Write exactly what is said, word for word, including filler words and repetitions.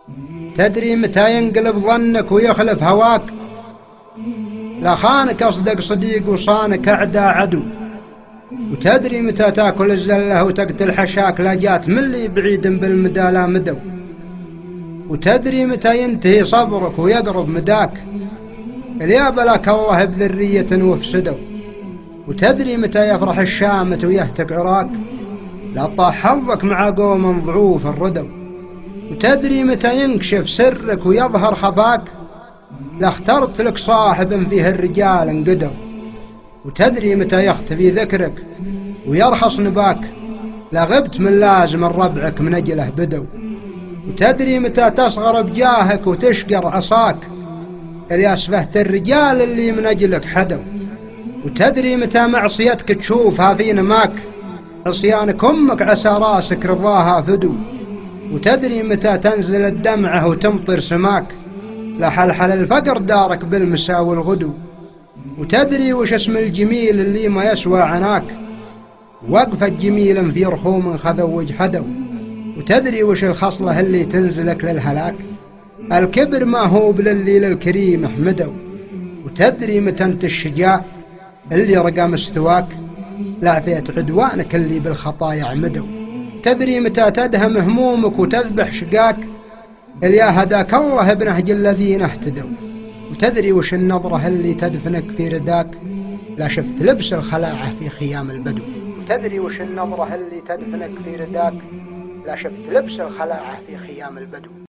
تدري متى ينقلب ظنك ويخلف هواك؟ لا خانك أصدق صديق وصانك أعدى عدو. وتدري متى تاكل الزلة وتقتل حشاك؟ لا جات من اللي بعيد بالمدى لا مدو. وتدري متى ينتهي صبرك ويقرب مداك؟ اليا بلاك الله بذرية وفسدوا. وتدري متى يفرح الشامت ويهتك عراك؟ لا طاح حظك مع قوم ضعوف الردو. وتدري متى ينكشف سرك ويظهر خفاك؟ لا اخترت لك صاحب فيه الرجال انقدوا. وتدري متى يختفي ذكرك ويرخص نباك؟ لا غبت من لازم ربعك من أجله بدو. وتدري متى تصغر بجاهك وتشقر عصاك؟ اللي أسفهت الرجال اللي من أجلك حدوا. وتدري متى معصيتك تشوفها في نماك؟ عصيانك أمك عسى راسك رضاها فدو. وتدري متى تنزل الدمعة وتمطر سماك؟ لا حلحل الفقر دارك بالمساء والغدو. وتدري وش اسم الجميل اللي ما يسوى عناك؟ وقفة جميل في رخوم خذوا وجحدوا. وتدري وش الخصلة اللي تنزلك للهلاك؟ الكبر ما هو بللي للكريم احمدوا. وتدري متى انت الشجاع اللي رقى مستواك؟ لعفية عدوانك اللي بالخطايا عمدوا. تدري متى تدهم همومك وتذبح شقاك؟ اليا هداك الله بنهج الذين اهتدوا. وتدري وش النظرة اللي تدفنك في رداك؟ لا شفت لبس الخلاعة في خيام البدو. تدري وش النظرة اللي تدفنك في رداك؟ لا شفت لبس الخلاعة في خيام البدو.